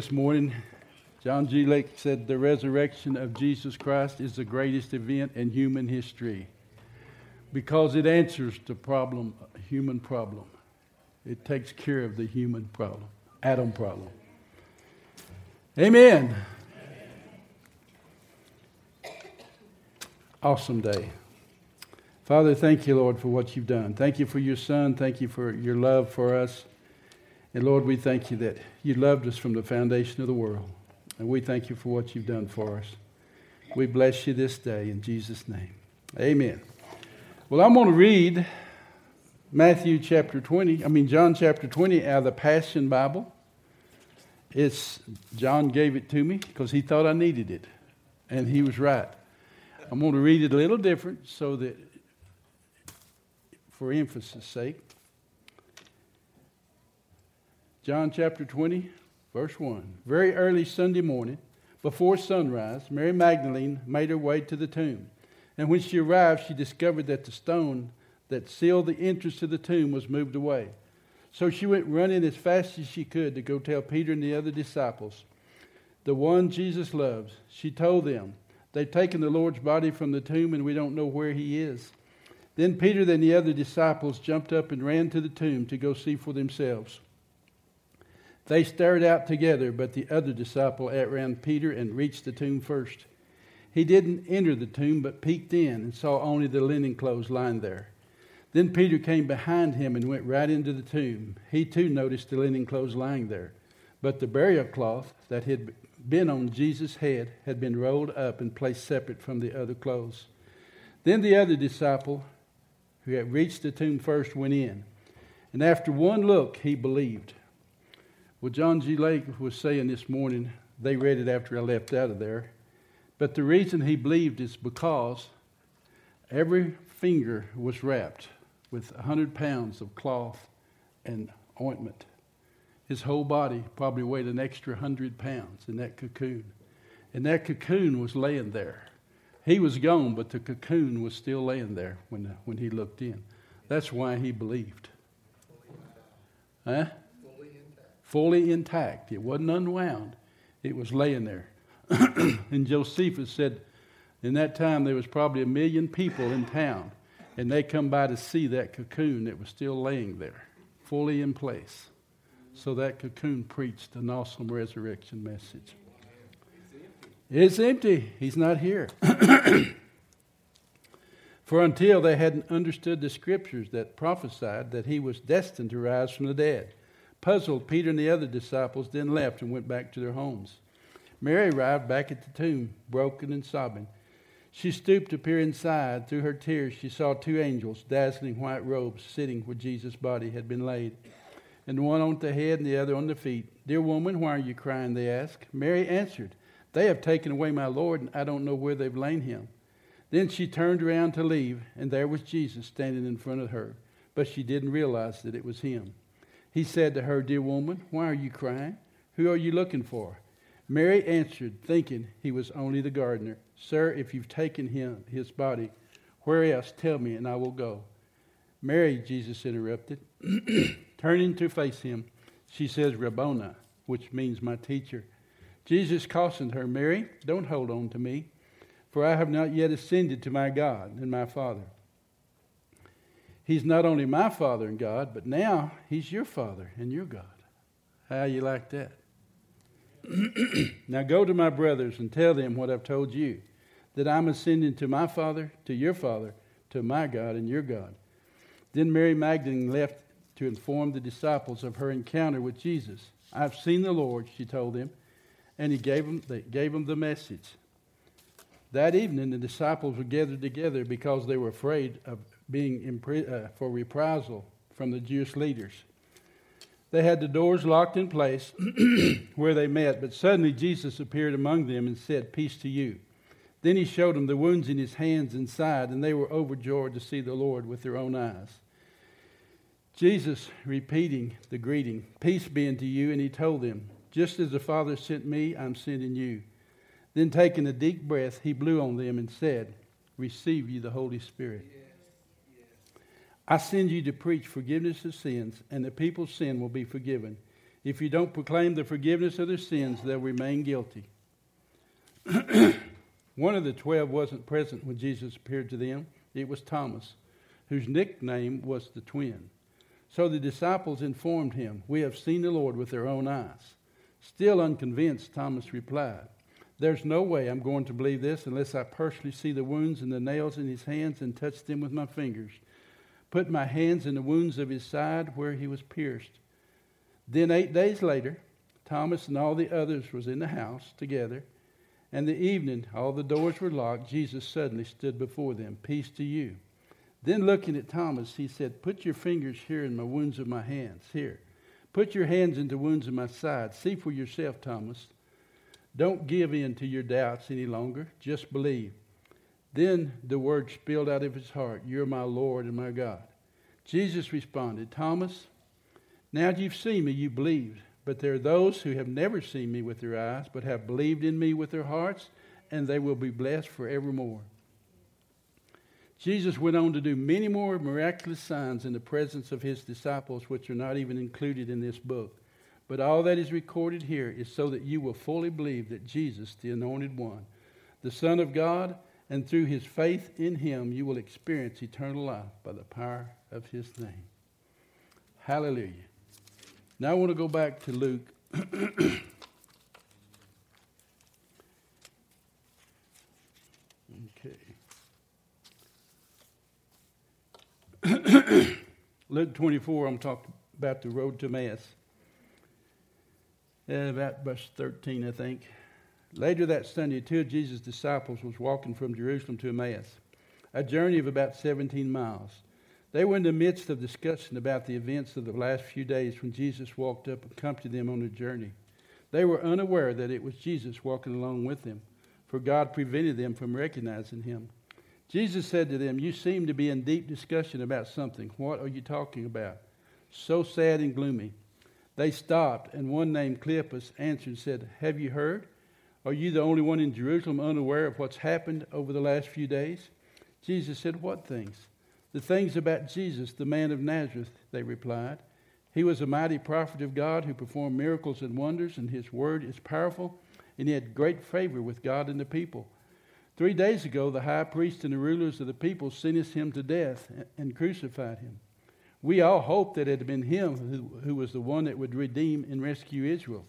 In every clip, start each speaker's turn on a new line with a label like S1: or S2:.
S1: this morning. John G. Lake said the resurrection of Jesus Christ is the greatest event in human history because it answers the problem, human problem. It takes care of the human problem, Adam problem. Amen. Awesome day. Father, thank you, Lord, for what you've done. Thank you for your Son. Thank you for your love for us. And Lord, we thank you that you loved us from the foundation of the world. And we thank you for what you've done for us. We bless you this day in Jesus' name. Amen. Well, I'm going to read John chapter 20 out of the Passion Bible. John gave it to me because he thought I needed it. And he was right. I'm going to read it a little different so that, for emphasis' sake. John chapter 20, verse 1. Very early Sunday morning, before sunrise, Mary Magdalene made her way to the tomb. And when she arrived, she discovered that the stone that sealed the entrance to the tomb was moved away. So she went running as fast as she could to go tell Peter and the other disciples, the one Jesus loves. She told them, "They've taken the Lord's body from the tomb and we don't know where he is." Then Peter and the other disciples jumped up and ran to the tomb to go see for themselves. They started out together, but the other disciple outran Peter and reached the tomb first. He didn't enter the tomb, but peeked in and saw only the linen clothes lying there. Then Peter came behind him and went right into the tomb. He too noticed the linen clothes lying there, but the burial cloth that had been on Jesus' head had been rolled up and placed separate from the other clothes. Then the other disciple, who had reached the tomb first, went in, and after one look, he believed. Well, John G. Lake was saying this morning, they read it after I left out of there, but the reason he believed is because every finger was wrapped with 100 pounds of cloth and ointment. His whole body probably weighed an extra 100 pounds in that cocoon. And that cocoon was laying there. He was gone, but the cocoon was still laying there when he looked in. That's why he believed. Huh? Fully intact. It wasn't unwound. It was laying there. And Josephus said, in that time there was probably 1 million people in town, and they come by to see that cocoon that was still laying there, fully in place. So that cocoon preached an awesome resurrection message. It's empty. He's not here. For until they hadn't understood the scriptures that prophesied that he was destined to rise from the dead. Puzzled, Peter and the other disciples then left and went back to their homes. Mary arrived back at the tomb, broken and sobbing. She stooped to peer inside. Through her tears, she saw 2 angels, dazzling white robes, sitting where Jesus' body had been laid, and one on the head and the other on the feet. "Dear woman, why are you crying?" they asked. Mary answered, "They have taken away my Lord, and I don't know where they've laid him." Then she turned around to leave, and there was Jesus standing in front of her, but she didn't realize that it was him. He said to her, "Dear woman, why are you crying? Who are you looking for?" Mary answered, thinking he was only the gardener, "Sir, if you've taken his body, where else? Tell me, and I will go." "Mary," Jesus interrupted. Turning to face him, she says, "Rabboni," which means my teacher. Jesus cautioned her, "Mary, don't hold on to me, for I have not yet ascended to my God and my Father. He's not only my Father and God, but now he's your Father and your God." How you like that? "Now go to my brothers and tell them what I've told you, that I'm ascending to my Father, to your Father, to my God and your God." Then Mary Magdalene left to inform the disciples of her encounter with Jesus. "I've seen the Lord," she told them, and they gave them the message. That evening, the disciples were gathered together because they were afraid of being for reprisal from the Jewish leaders. They had the doors locked in place where they met, but suddenly Jesus appeared among them and said, "Peace to you." Then he showed them the wounds in his hands and side, and they were overjoyed to see the Lord with their own eyes. Jesus, repeating the greeting, "Peace be unto you," and he told them, "Just as the Father sent me, I'm sending you." Then taking a deep breath, he blew on them and said, "Receive ye the Holy Spirit. I send you to preach forgiveness of sins, and the people's sin will be forgiven. If you don't proclaim the forgiveness of their sins, they'll remain guilty. One of the 12 wasn't present when Jesus appeared to them. It was Thomas, whose nickname was the twin. So the disciples informed him, "We have seen the Lord with our own eyes." Still unconvinced, Thomas replied, "There's no way I'm going to believe this unless I personally see the wounds and the nails in his hands and touch them with my fingers. Put my hands in the wounds of his side where he was pierced." Then 8 days later, Thomas and all the others was in the house together. And the evening, all the doors were locked. Jesus suddenly stood before them. "Peace to you." Then looking at Thomas, he said, "Put your fingers here in my wounds of my hands. Here. Put your hands into wounds of my side. See for yourself, Thomas. Don't give in to your doubts any longer. Just believe." Then the word spilled out of his heart, "You're my Lord and my God." Jesus responded, "Thomas, now you've seen me, you believed. But there are those who have never seen me with their eyes, but have believed in me with their hearts, and they will be blessed forevermore." Jesus went on to do many more miraculous signs in the presence of his disciples, which are not even included in this book. But all that is recorded here is so that you will fully believe that Jesus, the Anointed One, the Son of God, and through his faith in him, you will experience eternal life by the power of his name. Hallelujah. Now I want to go back to Luke. Okay. Luke 24, I'm talking about the road to Emmaus. About verse 13, I think. Later that Sunday, 2 of Jesus' disciples was walking from Jerusalem to Emmaus, a journey of about 17 miles. They were in the midst of discussion about the events of the last few days when Jesus walked up and accompanied them on the journey. They were unaware that it was Jesus walking along with them, for God prevented them from recognizing him. Jesus said to them, "You seem to be in deep discussion about something. What are you talking about? So sad and gloomy." They stopped, and one named Cleopas answered and said, "Have you heard? Are you the only one in Jerusalem unaware of what's happened over the last few days?" Jesus said, "What things?" "The things about Jesus, the man of Nazareth," they replied. "He was a mighty prophet of God who performed miracles and wonders, and his word is powerful, and he had great favor with God and the people. 3 days ago, the high priest and the rulers of the people sentenced him to death and crucified him. We all hoped that it had been him who was the one that would redeem and rescue Israel.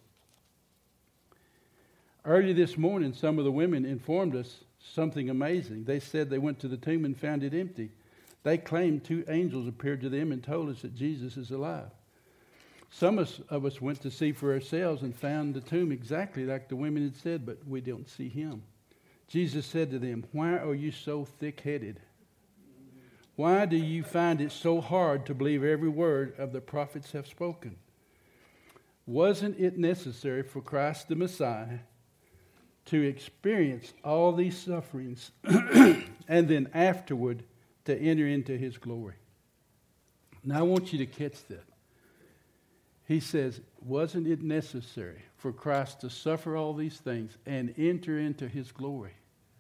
S1: Early this morning, some of the women informed us something amazing. They said they went to the tomb and found it empty. They claimed 2 angels appeared to them and told us that Jesus is alive. Some of us went to see for ourselves and found the tomb exactly like the women had said, but we don't see him." Jesus said to them, "Why are you so thick-headed? Why do you find it so hard to believe every word of the prophets have spoken? Wasn't it necessary for Christ the Messiah to experience all these sufferings and then afterward to enter into his glory?" Now I want you to catch that. He says, wasn't it necessary for Christ to suffer all these things and enter into his glory?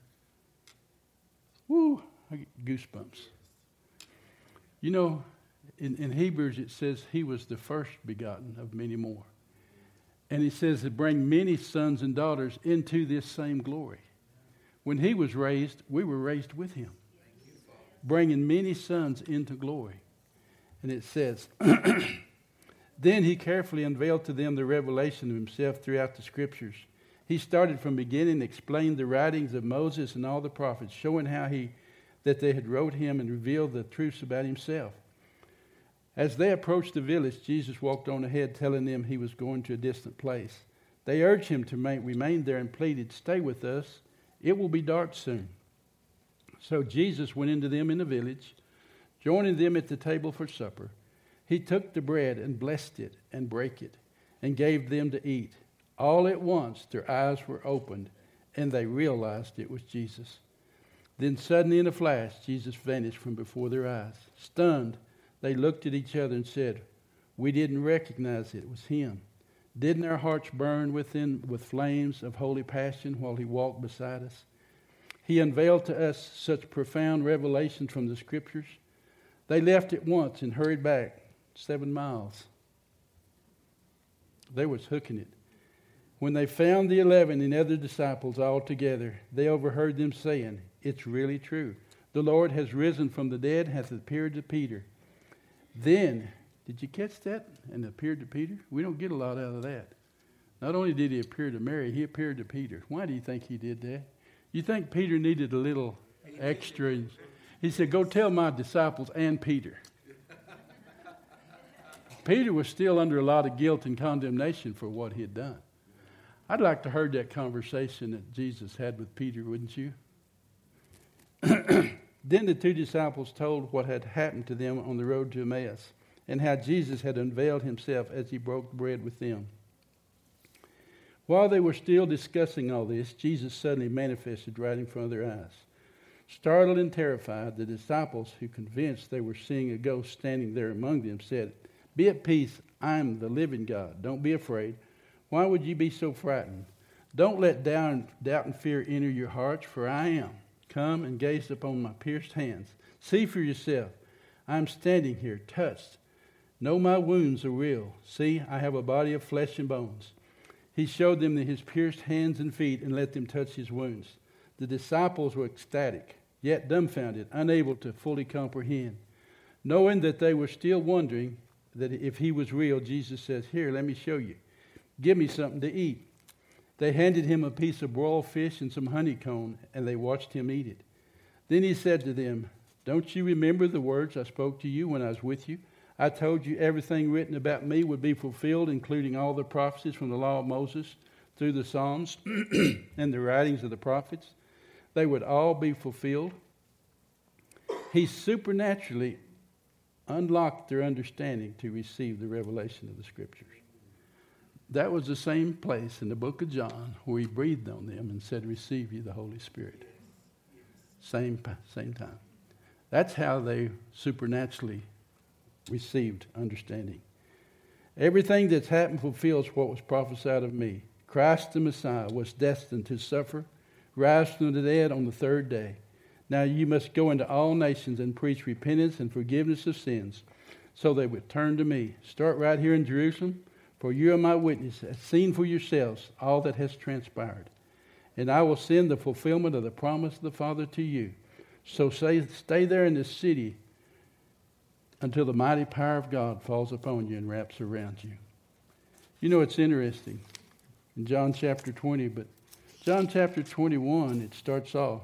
S1: Woo, I get goosebumps. You know, in Hebrews it says he was the first begotten of many more. And he says to bring many sons and daughters into this same glory. When he was raised, we were raised with him, bringing many sons into glory. And it says, "Then he carefully unveiled to them the revelation of himself throughout the Scriptures. He started from beginning and explained the writings of Moses and all the prophets, showing how that they had wrote him and revealed the truths about himself. As they approached the village, Jesus walked on ahead, telling them he was going to a distant place. They urged him to remain there and pleaded, 'Stay with us. It will be dark soon.' So Jesus went into them in the village, joining them at the table for supper. He took the bread and blessed it and brake it and gave them to eat. All at once their eyes were opened and they realized it was Jesus. Then suddenly in a flash, Jesus vanished from before their eyes. Stunned, they looked at each other and said, 'We didn't recognize it was him. Didn't our hearts burn within with flames of holy passion while he walked beside us?' He unveiled to us such profound revelations from the Scriptures. They left at once and hurried back 7 miles. They was hooking it. When they found the 11 and other disciples all together, they overheard them saying, "It's really true. The Lord has risen from the dead, hath appeared to Peter." Then, did you catch that? And appeared to Peter? We don't get a lot out of that. Not only did he appear to Mary, he appeared to Peter. Why do you think he did that? You think Peter needed a little extra? He said, "Go tell my disciples and Peter." Peter was still under a lot of guilt and condemnation for what he had done. I'd like to heard that conversation that Jesus had with Peter, wouldn't you? Then the two disciples told what had happened to them on the road to Emmaus, and how Jesus had unveiled himself as he broke bread with them. While they were still discussing all this, Jesus suddenly manifested right in front of their eyes. Startled and terrified, the disciples, who convinced they were seeing a ghost standing there among them, said, "Be at peace, I am the living God. Don't be afraid. Why would you be so frightened? Don't let doubt and fear enter your hearts, for I am. Come and gaze upon my pierced hands. See for yourself. I am standing here, touched. Know my wounds are real. See, I have a body of flesh and bones." He showed them his pierced hands and feet and let them touch his wounds. The disciples were ecstatic, yet dumbfounded, unable to fully comprehend. Knowing that they were still wondering that if he was real, Jesus says, "Here, let me show you. Give me something to eat." They handed him a piece of broiled fish and some honeycomb, and they watched him eat it. Then he said to them, "Don't you remember the words I spoke to you when I was with you? I told you everything written about me would be fulfilled, including all the prophecies from the law of Moses through the Psalms and the writings of the prophets. They would all be fulfilled." He supernaturally unlocked their understanding to receive the revelation of the Scriptures. That was the same place in the book of John where he breathed on them and said, "Receive ye the Holy Spirit." Same time. That's how they supernaturally received understanding. Everything that's happened fulfills what was prophesied of me. Christ the Messiah was destined to suffer, rise from the dead on the third day. Now you must go into all nations and preach repentance and forgiveness of sins, so they would turn to me. Start right here in Jerusalem, for you are my witness, have seen for yourselves all that has transpired. And I will send the fulfillment of the promise of the Father to you. So stay there in this city until the mighty power of God falls upon you and wraps around you. You know, it's interesting in John chapter 20, but John chapter 21, it starts off.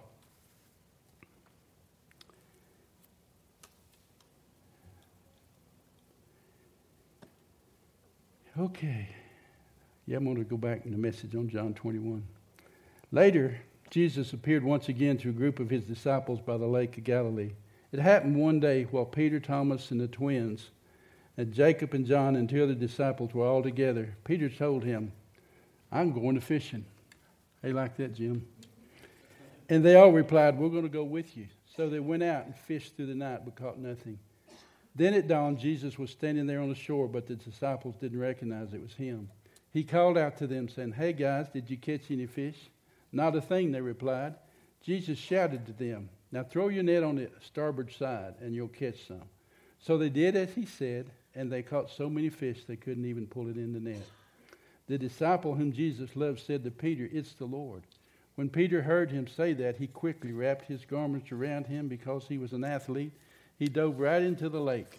S1: Okay. Yeah, I'm going to go back in the message on John 21. Later, Jesus appeared once again to a group of his disciples by the lake of Galilee. It happened one day while Peter, Thomas, and the twins, and Jacob and John and two other disciples were all together. Peter told him, "I'm going to fishing." Hey, like that, Jim? And they all replied, "We're going to go with you." So they went out and fished through the night but caught nothing. Then at dawn, Jesus was standing there on the shore, but the disciples didn't recognize it was him. He called out to them, saying, "Hey, guys, did you catch any fish?" "Not a thing," they replied. Jesus shouted to them, "Now throw your net on the starboard side, and you'll catch some." So they did as he said, and they caught so many fish they couldn't even pull it in the net. The disciple whom Jesus loved said to Peter, "It's the Lord." When Peter heard him say that, he quickly wrapped his garments around him because he was an athlete. He dove right into the lake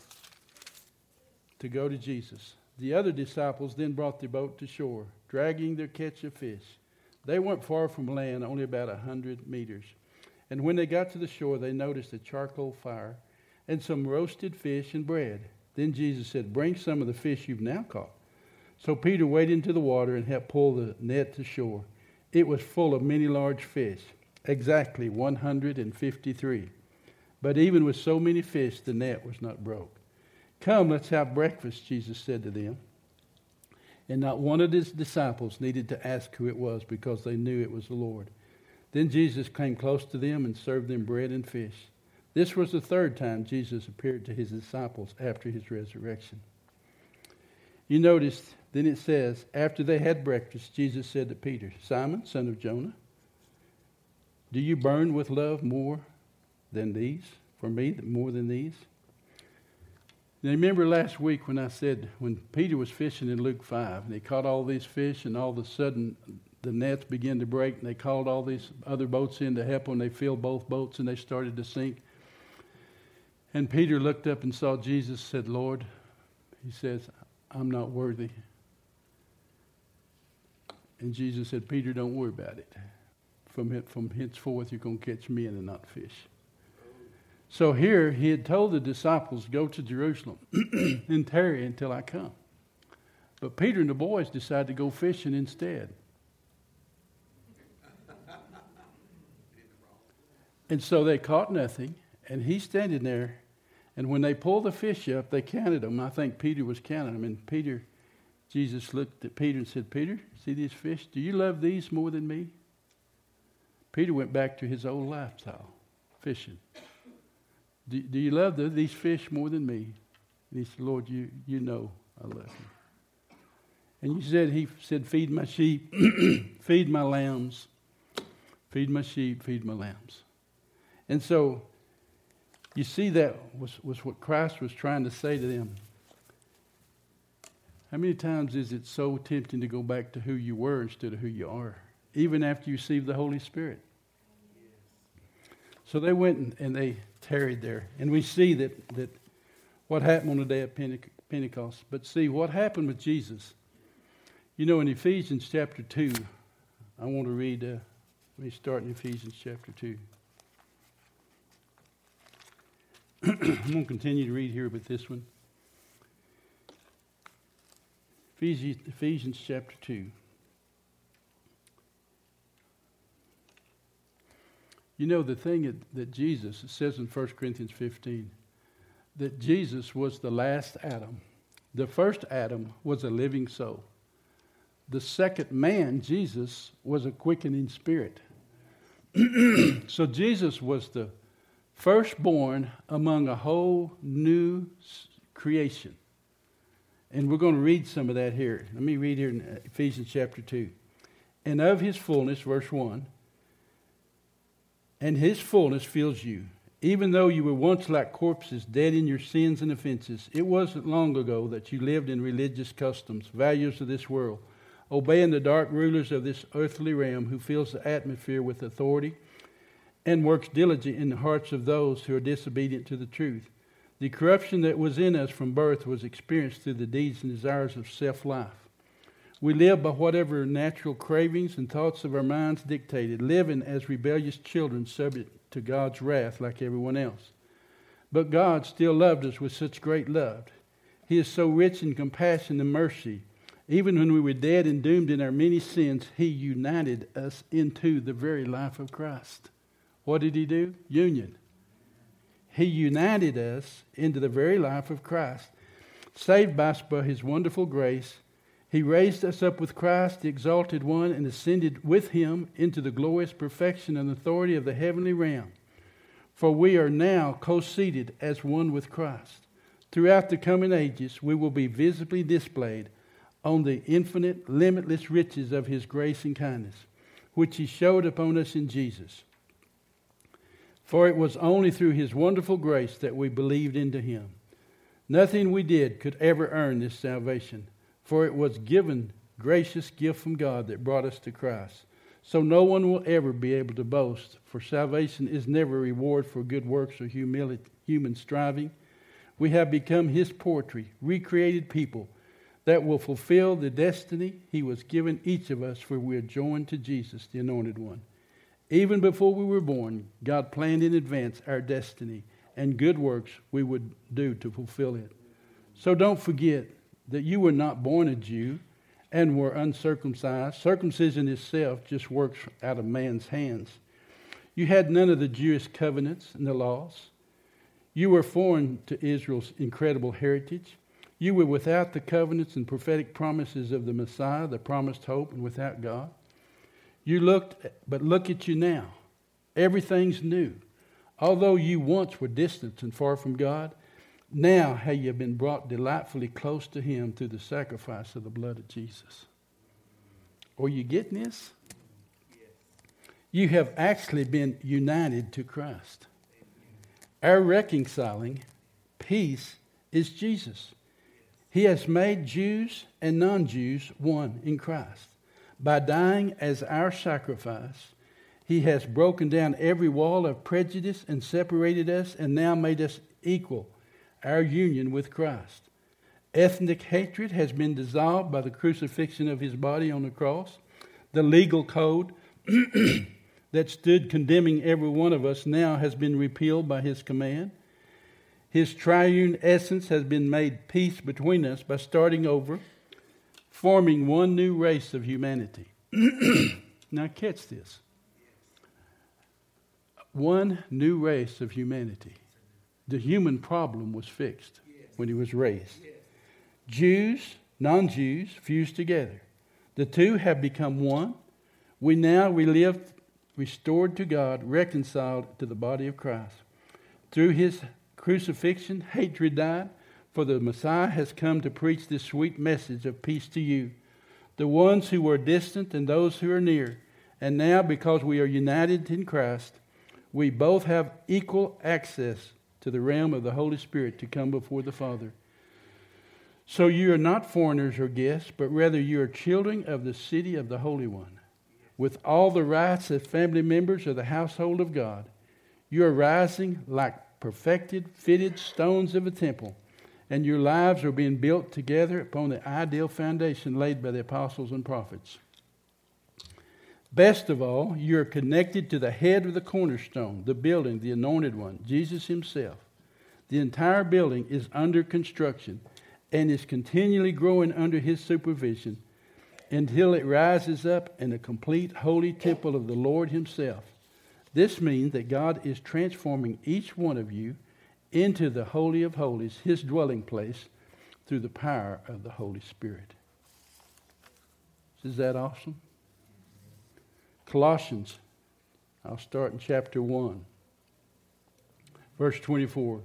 S1: to go to Jesus. The other disciples then brought their boat to shore, dragging their catch of fish. They weren't far from land, only about 100 meters. And when they got to the shore, they noticed a charcoal fire and some roasted fish and bread. Then Jesus said, "Bring some of the fish you've now caught." So Peter waded into the water and helped pull the net to shore. It was full of many large fish, exactly 153. But even with so many fish, the net was not broke. "Come, let's have breakfast," Jesus said to them. And not one of his disciples needed to ask who it was, because they knew it was the Lord. Then Jesus came close to them and served them bread and fish. This was the third time Jesus appeared to his disciples after his resurrection. You notice, then it says, after they had breakfast, Jesus said to Peter, "Simon, son of Jonah, do you burn with love more than these? For me, more than these?" Now, remember last week when I said when Peter was fishing in Luke 5, and he caught all these fish, and all of a sudden the nets began to break, and they called all these other boats in to help them. They filled both boats, and they started to sink. And Peter looked up and saw Jesus, said, Lord, he says, I'm not worthy. And Jesus said, Peter, don't worry about it. From henceforth, you're going to catch men and not fish. So here, he had told the disciples, go to Jerusalem and tarry until I come. But Peter and the boys decided to go fishing instead. And so they caught nothing, and he's standing there. And when they pulled the fish up, they counted them. I think Peter was counting them. And Jesus looked at Peter and said, Peter, see these fish? Do you love these more than me? Peter went back to his old lifestyle, fishing. Do you love these fish more than me? And he said, Lord, you know I love you. And he said, feed my sheep, feed my lambs, feed my sheep, feed my lambs. And so you see that was what Christ was trying to say to them. How many times is it so tempting to go back to who you were instead of who you are, even after you received the Holy Spirit? So they went and they tarried there. And we see that what happened on the day of Pentecost. But see, what happened with Jesus? You know, in Ephesians chapter 2, I want to read, let me start in Ephesians chapter 2. I'm going to continue to read here with this one. Ephesians chapter 2. You know, the thing that Jesus, it says in 1 Corinthians 15, that Jesus was the last Adam. The first Adam was a living soul. The second man, Jesus, was a quickening spirit. So Jesus was the firstborn among a whole new creation. And we're going to read some of that here. Let me read here in Ephesians chapter 2. And of his fullness, verse 1, and his fullness fills you. Even though you were once like corpses, dead in your sins and offenses, it wasn't long ago that you lived in religious customs, values of this world, obeying the dark rulers of this earthly realm who fills the atmosphere with authority and works diligently in the hearts of those who are disobedient to the truth. The corruption that was in us from birth was experienced through the deeds and desires of self-life. We live by whatever natural cravings and thoughts of our minds dictated, living as rebellious children subject to God's wrath like everyone else. But God still loved us with such great love. He is so rich in compassion and mercy. Even when we were dead and doomed in our many sins, He united us into the very life of Christ. What did He do? Union. He united us into the very life of Christ. Saved us by His wonderful grace, He raised us up with Christ, the exalted one, and ascended with Him into the glorious perfection and authority of the heavenly realm. For we are now co-seated as one with Christ. Throughout the coming ages, we will be visibly displayed on the infinite, limitless riches of His grace and kindness, which He showed upon us in Jesus. For it was only through His wonderful grace that we believed into Him. Nothing we did could ever earn this salvation, for it was given gracious gift from God that brought us to Christ. So no one will ever be able to boast, for salvation is never a reward for good works or human striving. We have become His poetry, recreated people that will fulfill the destiny He was given each of us, for we are joined to Jesus, the Anointed One. Even before we were born, God planned in advance our destiny and good works we would do to fulfill it. So don't forget that you were not born a Jew and were uncircumcised. Circumcision itself just works out of man's hands. You had none of the Jewish covenants and the laws. You were foreign to Israel's incredible heritage. You were without the covenants and prophetic promises of the Messiah, the promised hope, and without God. But look at you now. Everything's new. Although you once were distant and far from God, now have you been brought delightfully close to Him through the sacrifice of the blood of Jesus. Are you getting this? You have actually been united to Christ. Our reconciling, peace, is Jesus. He has made Jews and non-Jews one in Christ. By dying as our sacrifice, He has broken down every wall of prejudice and separated us and now made us equal, our union with Christ. Ethnic hatred has been dissolved by the crucifixion of His body on the cross. The legal code that stood condemning every one of us now has been repealed by His command. His triune essence has been made peace between us by starting over, forming one new race of humanity. Now catch this. One new race of humanity. The human problem was fixed when He was raised. Jews, non-Jews fused together. The two have become one. We live restored to God, reconciled to the body of Christ. Through His crucifixion, hatred died, for the Messiah has come to preach this sweet message of peace to you, the ones who were distant and those who are near. And now, because we are united in Christ, we both have equal access to the realm of the Holy Spirit to come before the Father. So you are not foreigners or guests, but rather you are children of the city of the Holy One, with all the rights of family members of the household of God. You are rising like perfected, fitted stones of a temple, and your lives are being built together upon the ideal foundation laid by the apostles and prophets. Best of all, you are connected to the head of the cornerstone, the building, the anointed one, Jesus Himself. The entire building is under construction and is continually growing under His supervision until it rises up in a complete holy temple of the Lord Himself. This means that God is transforming each one of you into the Holy of Holies, His dwelling place, through the power of the Holy Spirit. Is that awesome? Colossians, I'll start in chapter 1, verse 24.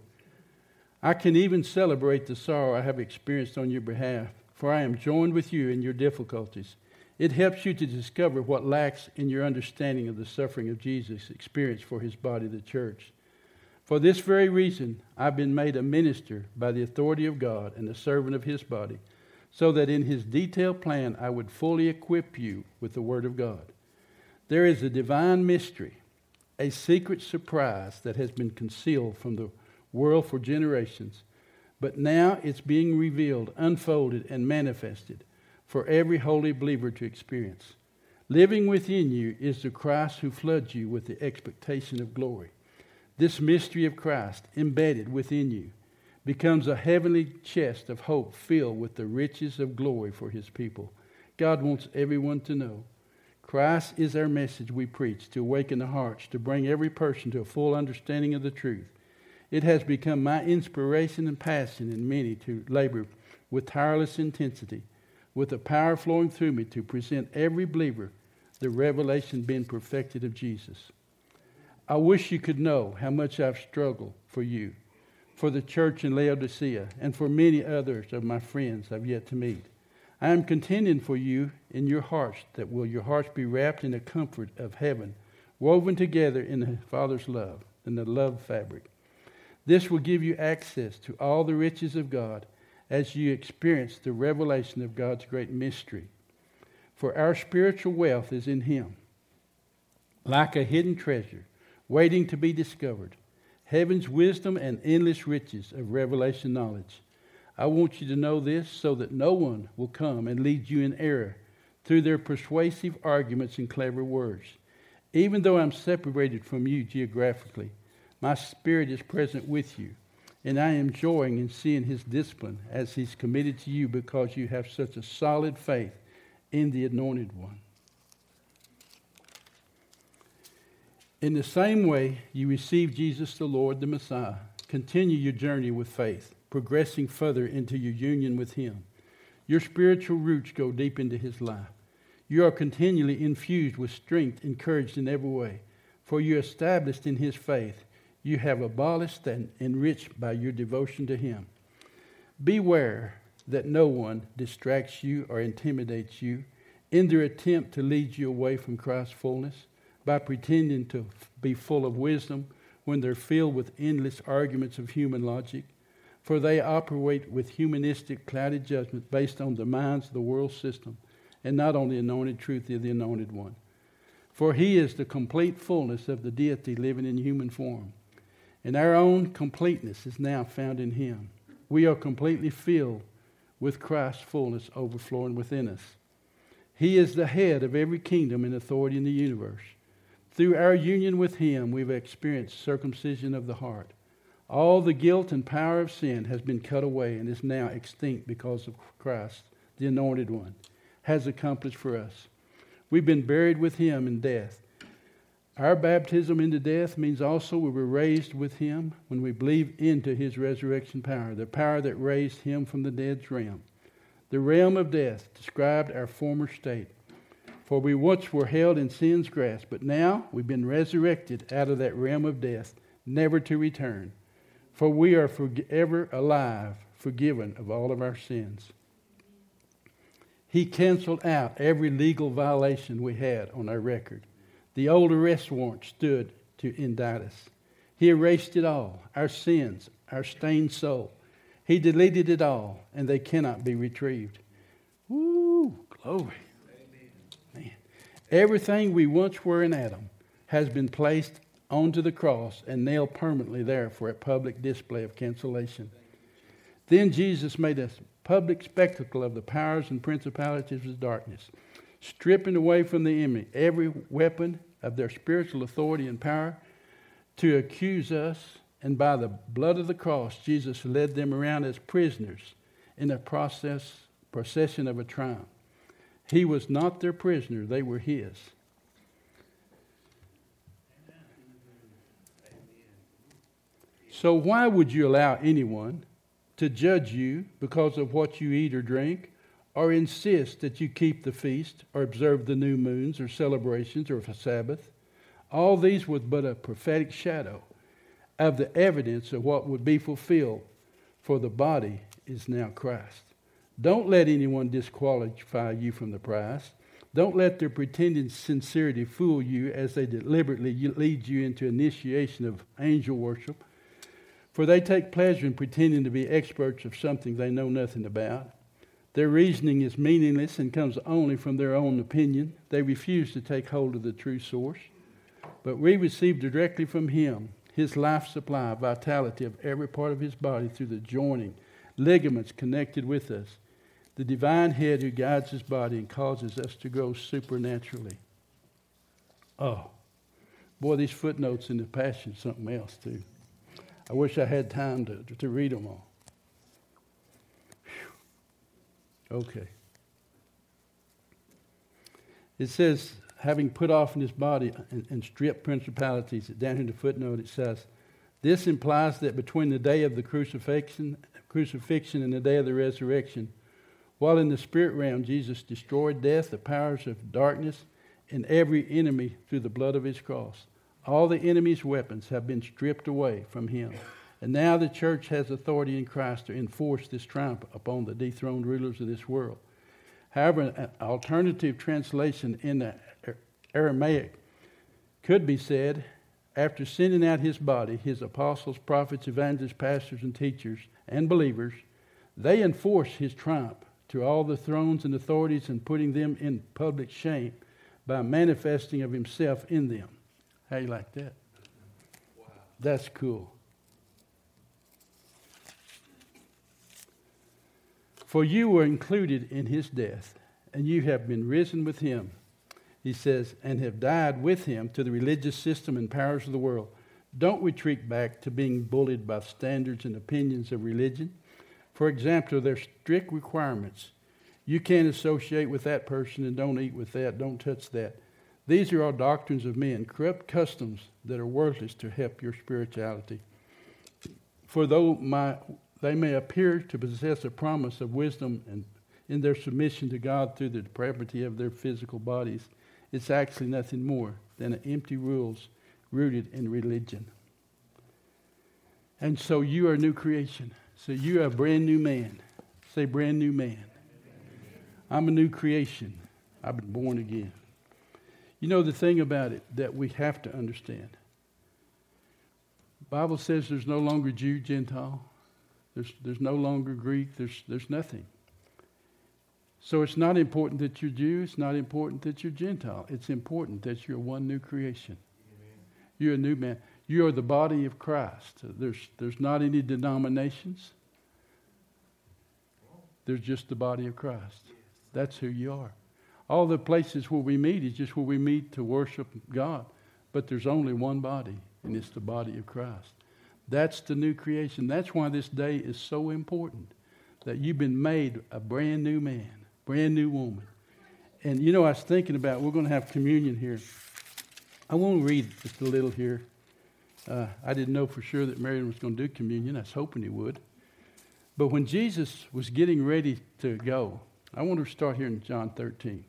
S1: I can even celebrate the sorrow I have experienced on your behalf, for I am joined with you in your difficulties. It helps you to discover what lacks in your understanding of the suffering of Jesus experienced for His body, the church. For this very reason, I've been made a minister by the authority of God and a servant of His body, so that in His detailed plan I would fully equip you with the Word of God. There is a divine mystery, a secret surprise that has been concealed from the world for generations, but now it's being revealed, unfolded, and manifested for every holy believer to experience. Living within you is the Christ who floods you with the expectation of glory. This mystery of Christ, embedded within you, becomes a heavenly chest of hope filled with the riches of glory for His people. God wants everyone to know. Christ is our message we preach to awaken the hearts, to bring every person to a full understanding of the truth. It has become my inspiration and passion in many to labor with tireless intensity, with the power flowing through me to present every believer the revelation being perfected of Jesus. I wish you could know how much I've struggled for you, for the church in Laodicea, and for many others of my friends I've yet to meet. I am contending for you in your hearts, that will your hearts be wrapped in the comfort of heaven, woven together in the Father's love, in the love fabric. This will give you access to all the riches of God as you experience the revelation of God's great mystery. For our spiritual wealth is in Him, like a hidden treasure, waiting to be discovered. Heaven's wisdom and endless riches of revelation knowledge. I want you to know this so that no one will come and lead you in error through their persuasive arguments and clever words. Even though I'm separated from you geographically, my Spirit is present with you, and I am joying in seeing His discipline as He's committed to you because you have such a solid faith in the Anointed One. In the same way you receive Jesus the Lord, the Messiah, continue your journey with faith, progressing further into your union with Him. Your spiritual roots go deep into His life. You are continually infused with strength, encouraged in every way, for you are established in His faith. You have abolished and enriched by your devotion to Him. Beware that no one distracts you or intimidates you in their attempt to lead you away from Christ's fullness by pretending to be full of wisdom when they're filled with endless arguments of human logic. for they operate with humanistic, clouded judgment based on the minds of the world system and not on the anointed truth of the Anointed One. For he is the complete fullness of the deity living in human form. And our own completeness is now found in him. We are completely filled with Christ's fullness overflowing within us. He is the head of every kingdom and authority in the universe. Through our union with him, we've experienced circumcision of the heart. All the guilt and power of sin has been cut away and is now extinct because of Christ, the Anointed One, has accomplished for us. We've been buried with him in death. Our baptism into death means also we were raised with him when we believe into his resurrection power, the power that raised him from the dead's realm. The realm of death described our former state. For we once were held in sin's grasp, but now we've been resurrected out of that realm of death, never to return. For we are forever alive, forgiven of all of our sins. He canceled out every legal violation we had on our record. The old arrest warrant stood to indict us. He erased it all, our sins, our stained soul. He deleted it all, and they cannot be retrieved. Woo, glory. Man. Everything we once were in Adam has been placed onto the cross and nailed permanently there for a public display of cancellation. Then Jesus made a public spectacle of the powers and principalities of darkness, stripping away from the enemy every weapon of their spiritual authority and power to accuse us. And by the blood of the cross, Jesus led them around as prisoners in a procession of a triumph. He was not their prisoner, they were his. So why would you allow anyone to judge you because of what you eat or drink, or insist that you keep the feast, or observe the new moons, or celebrations, or a Sabbath? All these were but a prophetic shadow of the evidence of what would be fulfilled, for the body is now Christ. Don't let anyone disqualify you from the prize. Don't let their pretended sincerity fool you as they deliberately lead you into initiation of angel worship, for they take pleasure in pretending to be experts of something they know nothing about. Their reasoning is meaningless and comes only from their own opinion. They refuse to take hold of the true source. But we receive directly from him his life supply, vitality of every part of his body through the joining, ligaments connected with us, the divine head who guides his body and causes us to grow supernaturally. Oh, boy, these footnotes in the Passion, something else too. I wish I had time to read them all. Whew. Okay. It says, having put off in his body and stripped principalities, down in the footnote it says, this implies that between the day of the crucifixion and the day of the resurrection, while in the spirit realm, Jesus destroyed death, the powers of darkness, and every enemy through the blood of his cross. All the enemy's weapons have been stripped away from him. And now the church has authority in Christ to enforce this triumph upon the dethroned rulers of this world. However, an alternative translation in the Aramaic could be said, after sending out his body, his apostles, prophets, evangelists, pastors, and teachers, and believers, they enforce his triumph to all the thrones and authorities and putting them in public shame by manifesting of himself in them. How you like that? Wow. That's cool. For you were included in his death, and you have been risen with him, he says, and have died with him to the religious system and powers of the world. Don't retreat back to being bullied by standards and opinions of religion. For example, there's strict requirements. You can't associate with that person and don't eat with that, don't touch that. These are all doctrines of men, corrupt customs that are worthless to help your spirituality. For though they may appear to possess a promise of wisdom and in their submission to God through the depravity of their physical bodies, it's actually nothing more than empty rules rooted in religion. And so you are a new creation. So you are a brand new man. Say brand new man. I'm a new creation. I've been born again. You know the thing about it that we have to understand. The Bible says there's no longer Jew, Gentile. There's no longer Greek. There's nothing. So it's not important that you're Jew. It's not important that you're Gentile. It's important that you're one new creation. Amen. You're a new man. You are the body of Christ. There's not any denominations. There's just the body of Christ. That's who you are. All the places where we meet is just where we meet to worship God. But there's only one body, and it's the body of Christ. That's the new creation. That's why this day is so important, that you've been made a brand new man, brand new woman. And you know, I was thinking about, we're going to have communion here. I want to read just a little here. I didn't know for sure that Marion was going to do communion. I was hoping he would. But when Jesus was getting ready to go, I want to start here in John 13.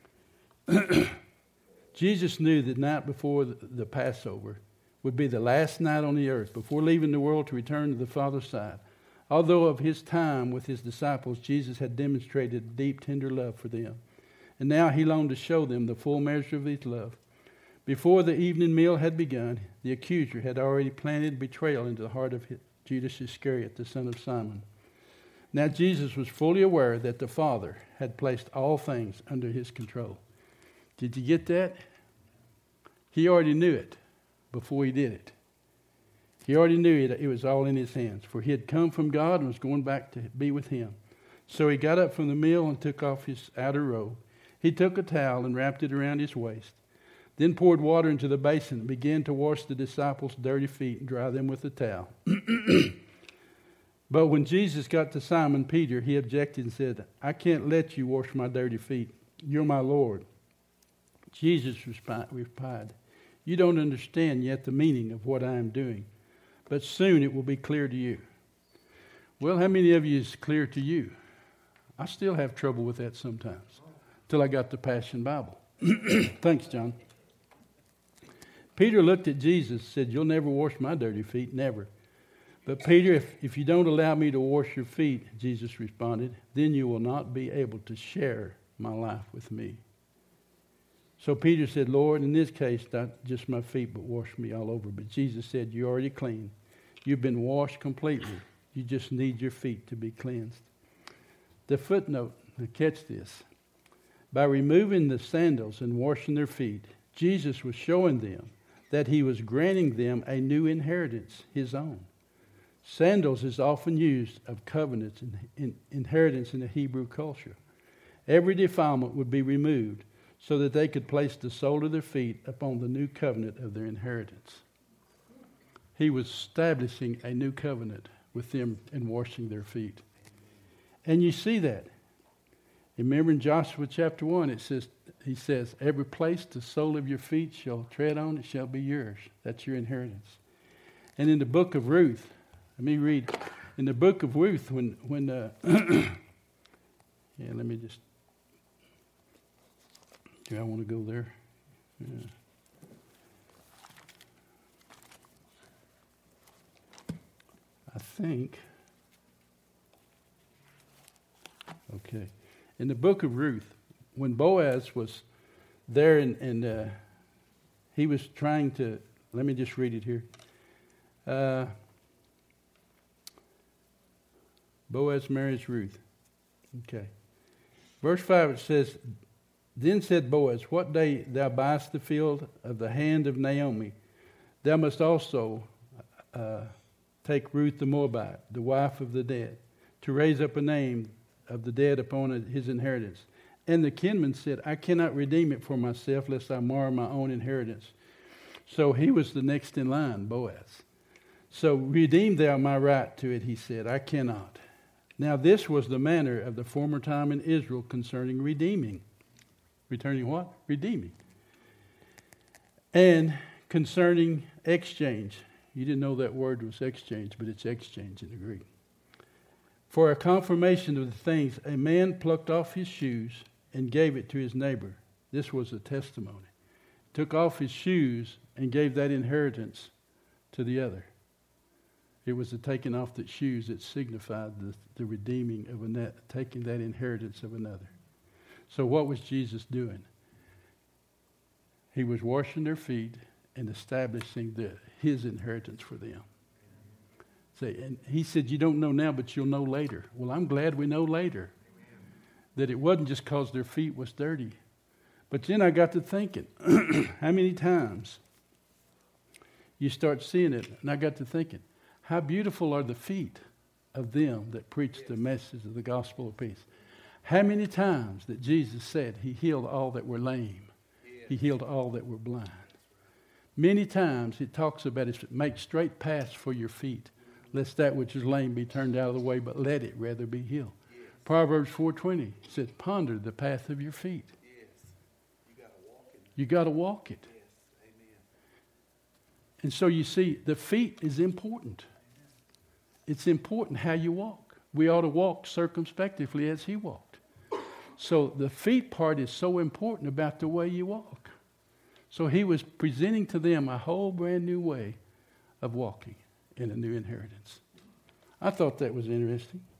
S1: Jesus knew the night before the Passover would be the last night on the earth before leaving the world to return to the Father's side. Although of his time with his disciples, Jesus had demonstrated deep, tender love for them. And now he longed to show them the full measure of his love. Before the evening meal had begun, the accuser had already planted betrayal into the heart of Judas Iscariot, the son of Simon. Now Jesus was fully aware that the Father had placed all things under his control. Did you get that? He already knew it before he did it. He already knew it was all in his hands, for he had come from God and was going back to be with him. So he got up from the meal and took off his outer robe. He took a towel and wrapped it around his waist, then poured water into the basin and began to wash the disciples' dirty feet and dry them with the towel. But when Jesus got to Simon Peter, he objected and said, "I can't let you wash my dirty feet. You're my Lord." Jesus replied, "You don't understand yet the meaning of what I am doing, but soon it will be clear to you." Well, how many of you is clear to you? I still have trouble with that sometimes, till I got the Passion Bible. Thanks, John. Peter looked at Jesus and said, "You'll never wash my dirty feet, never." "But Peter, if you don't allow me to wash your feet," Jesus responded, "then you will not be able to share my life with me." So Peter said, "Lord, in this case, not just my feet, but wash me all over." But Jesus said, "You're already clean. You've been washed completely. You just need your feet to be cleansed." The footnote, now catch this. By removing the sandals and washing their feet, Jesus was showing them that he was granting them a new inheritance, his own. Sandals is often used of covenants and inheritance in the Hebrew culture. Every defilement would be removed so that they could place the sole of their feet upon the new covenant of their inheritance. He was establishing a new covenant with them and washing their feet. And you see that. Remember in Joshua chapter 1, he says, "Every place the sole of your feet shall tread on, it shall be yours." That's your inheritance. And in the book of Ruth, let me read. In the book of Ruth, when yeah, let me just, do I want to go there? Yeah. I think, okay. In the book of Ruth, when Boaz was there and he was trying to, let me just read it here. Boaz marries Ruth. Okay. Verse 5, it says, "Then said Boaz, what day thou buyest the field of the hand of Naomi, thou must also take Ruth the Moabite, the wife of the dead, to raise up a name of the dead upon his inheritance. And the kinsman said, I cannot redeem it for myself, lest I mar my own inheritance." So he was the next in line, Boaz. "So redeem thou my right to it," he said. "I cannot." Now this was the manner of the former time in Israel concerning redeeming. Returning what? Redeeming. And concerning exchange. You didn't know that word was exchange, but it's exchange in the Greek. "For a confirmation of the things, a man plucked off his shoes and gave it to his neighbor." This was a testimony. Took off his shoes and gave that inheritance to the other. It was the taking off the shoes that signified the redeeming of taking that inheritance of another. So what was Jesus doing? He was washing their feet and establishing his inheritance for them. And he said, you don't know now, but you'll know later. Well, I'm glad we know later that it wasn't just because their feet was dirty. But then I got to thinking, how many times you start seeing it, and I got to thinking, how beautiful are the feet of them that preach the message of the gospel of peace. How many times that Jesus said he healed all that were lame. He healed all that were blind. Many times it talks about it, make straight paths for your feet, lest that which is lame be turned out of the way, but let it rather be healed. Proverbs 4:20 says, ponder the path of your feet. You got to walk it. And so you see, the feet is important. It's important how you walk. We ought to walk circumspectively as he walked. So the feet part is so important about the way you walk. So he was presenting to them a whole brand new way of walking in a new inheritance. I thought that was interesting.